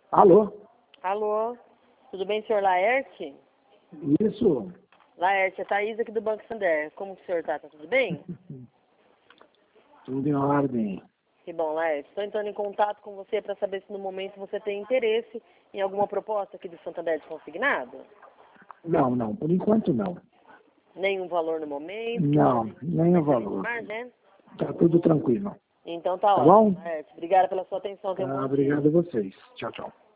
Alô? Alô, tudo bem, senhor Laerte? Isso. Laerte, é Thaís aqui do Banco Santander. Como que o senhor tá? Tá tudo bem? Tudo em ordem. Que bom, Laerte. Estou entrando em contato com você para saber se no momento você tem interesse em alguma proposta aqui do Santander de consignado. Não, por enquanto não. Nenhum valor no momento? Não, nem o valor. Mas, né? Tá tudo tranquilo. Então tá Tá ótimo, bom? Laerte. Obrigada pela sua atenção. Tenha um bom dia. Obrigado a vocês. Tchau, tchau.